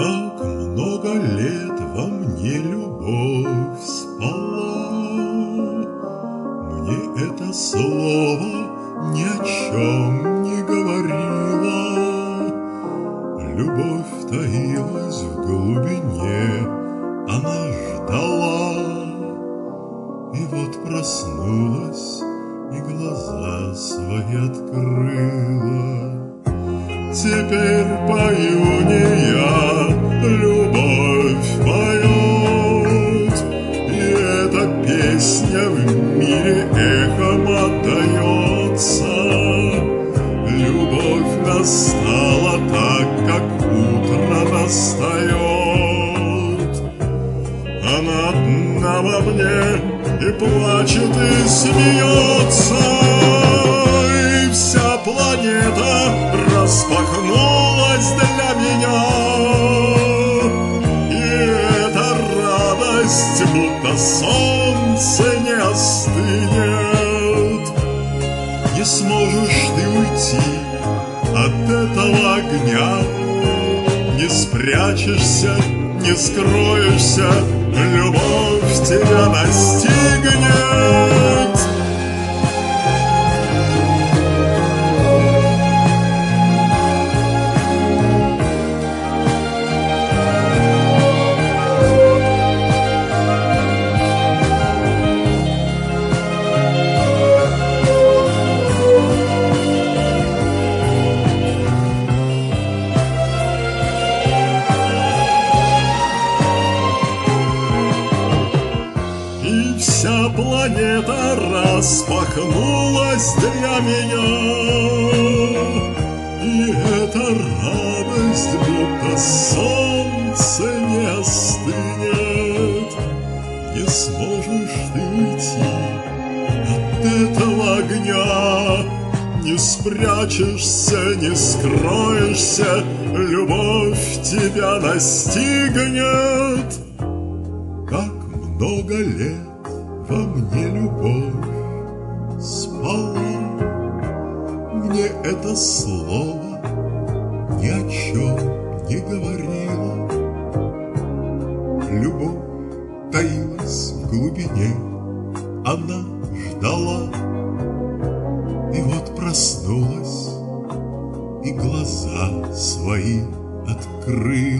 Как много лет во мне любовь спала, мне это слово ни о чем не говорило. Любовь таилась в глубине, она ждала, и вот проснулась и глаза свои открыла. Теперь пою не я, любовь поет, и эта песня в мире эхом отдается. Любовь настала так, как утро настает. Она одна во мне и плачет, и смеется, и вся планета распахнулась для меня. И эта радость, будто солнце, не остынет. Не сможешь ты уйти от этого огня, не спрячешься, не скроешься, любовь тебя настигнет. Вся планета распахнулась для меня, и эта радость, будто солнце, не остынет. Не сможешь ты уйти от этого огня, не спрячешься, не скроешься, любовь тебя настигнет. Как много лет во мне любовь спала, мне это слово ни о чем не говорило. Любовь таилась в глубине, она ждала, и вот проснулась и глаза свои открыла.